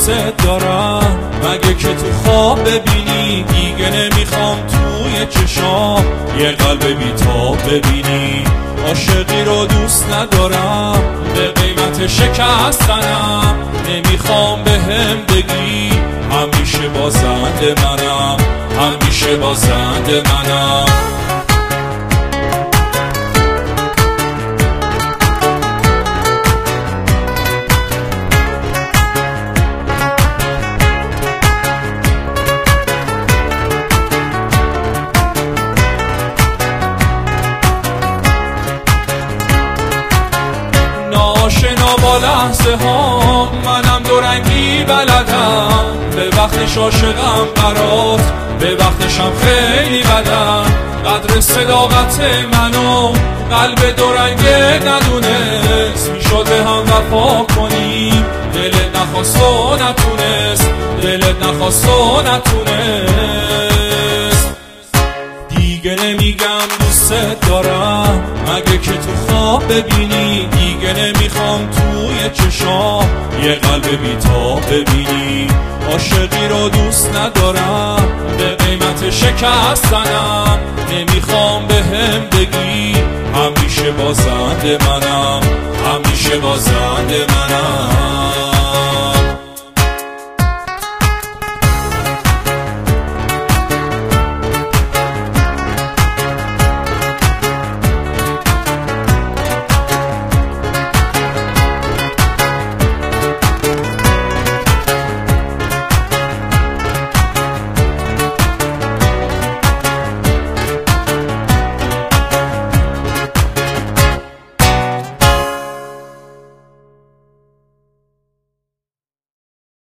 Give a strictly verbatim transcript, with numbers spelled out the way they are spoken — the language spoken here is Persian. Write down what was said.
دوست دارم، مگه که تو خواب ببینی دیگه نمیخوام توی چشام یه قلب بیتاب ببینی. عاشقی رو دوست ندارم، به قیمت شکستنم، نمیخوام به هم بگی همیشه بازنده منم، همیشه بازنده منم. ناشنا با لحظه ها منم دورنگی بلدم، به وقتش عاشقم برات، به وقتشم خیلی بدم. قدر صداقت منو قلب دورنگه ندونست، میشد به هم وفا کنیم دلت نخواست و نتونست، دلت نخواست و نتونست. دیگه نمیگم دوست دارم، مگه که تو خواب ببینی دیگه نمیخوام توی چشام یه قلب بیتاب ببینی. عاشقی رو دوست ندارم، به قیمت شکستنم، نمیخوام به هم بگی همیشه بازنده منم، همیشه بازنده منم.